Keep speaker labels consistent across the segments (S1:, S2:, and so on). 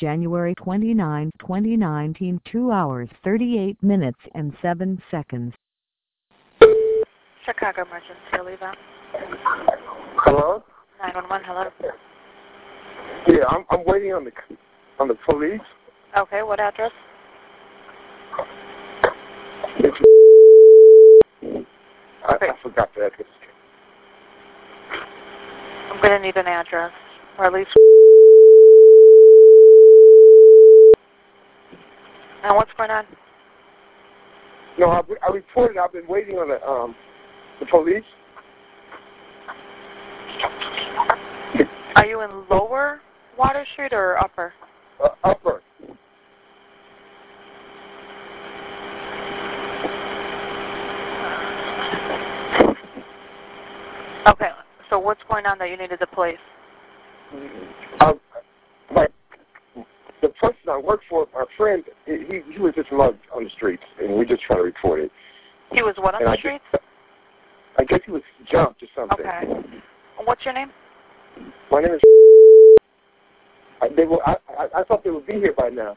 S1: January 29, 2019, 2 hours, 38 minutes, and 7 seconds.
S2: Chicago Emergency, leave out.
S3: Hello?
S2: 911, hello.
S3: Yeah, I'm waiting on the police.
S2: Okay, what address?
S3: I forgot the address.
S2: I'm going to need an address, or at least... And what's going on?
S3: No, I reported. I've been waiting on the police.
S2: Are you in Lower Water Street or Upper?
S3: Upper.
S2: Okay, so what's going on that you needed the police?
S3: The person I work for, my friend, he was just mugged on the streets, and we just trying to report it.
S2: He was what on the streets?
S3: I guess he was jumped or something.
S2: Okay. What's your name?
S3: My name is... I thought they would be here by now.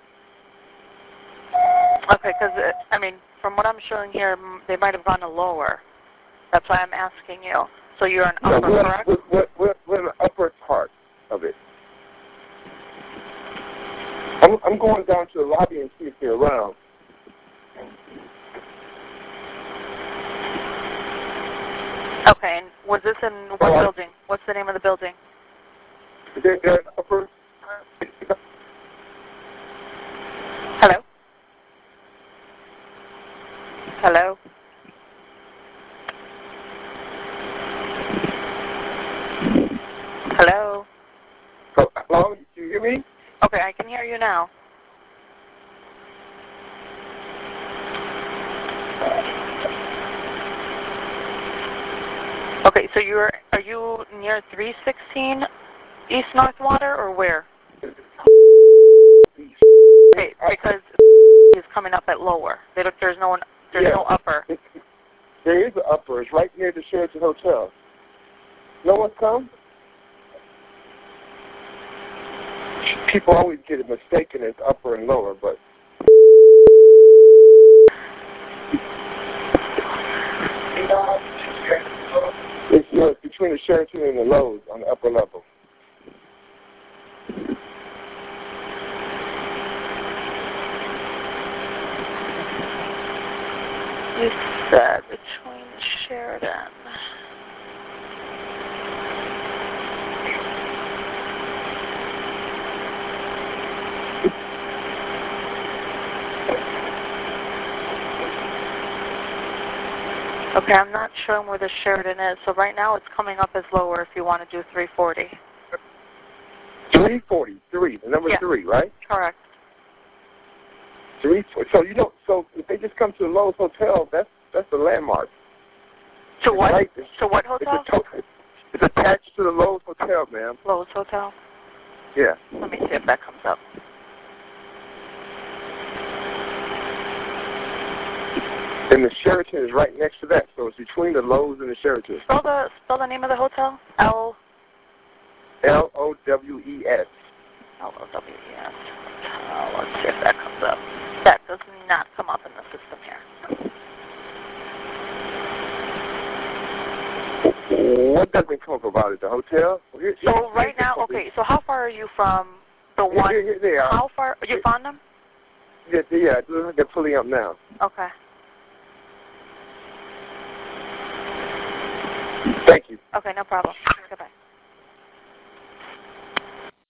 S2: Okay, because, from what I'm showing here, they might have gone to Lower. That's why I'm asking you. So you're in Upper, correct?
S3: We're in the upper part of it. I'm going down to the lobby and see if they're around.
S2: Okay, and was this in what building? What's the name of the building?
S3: They're in upper...
S2: Hello? Hello? Hello?
S3: Hello? Do you hear me?
S2: Okay, I can hear you now. Okay, so are you near 316 East North Water or where? Okay, because it's coming up at Lower. There's no Upper.
S3: There is an Upper. It's right near the Sheraton Hotel. No one's come? People always get it mistaken as Upper and Lower, but... It's between the Sheraton and the Lowe's on the upper level.
S2: You said between Sheridan. Okay, I'm not showing where the Sheridan is. So right now it's coming up as Lower if you want to do 340.
S3: 343, the number 3, right?
S2: Correct.
S3: 340. So if they just come to the Lowe's Hotel, that's the landmark.
S2: To what? To what hotel?
S3: It's attached to the Lowe's Hotel, ma'am.
S2: Lowe's Hotel?
S3: Yeah.
S2: Let me see if that comes up.
S3: And the Sheraton is right next to that, so it's between the Lowe's and the Sheraton.
S2: Spell the name of the hotel.
S3: L-O-W-E-S.
S2: L-O-W-E-S. Let's see if that comes up. That does not come up in the system here.
S3: What doesn't come up about it? The hotel?
S2: So right now, okay, so how far are you from the one?
S3: Here they are.
S2: How far? You found them?
S3: Yeah, they're pulling up now.
S2: Okay.
S3: Thank you.
S2: Okay, no problem.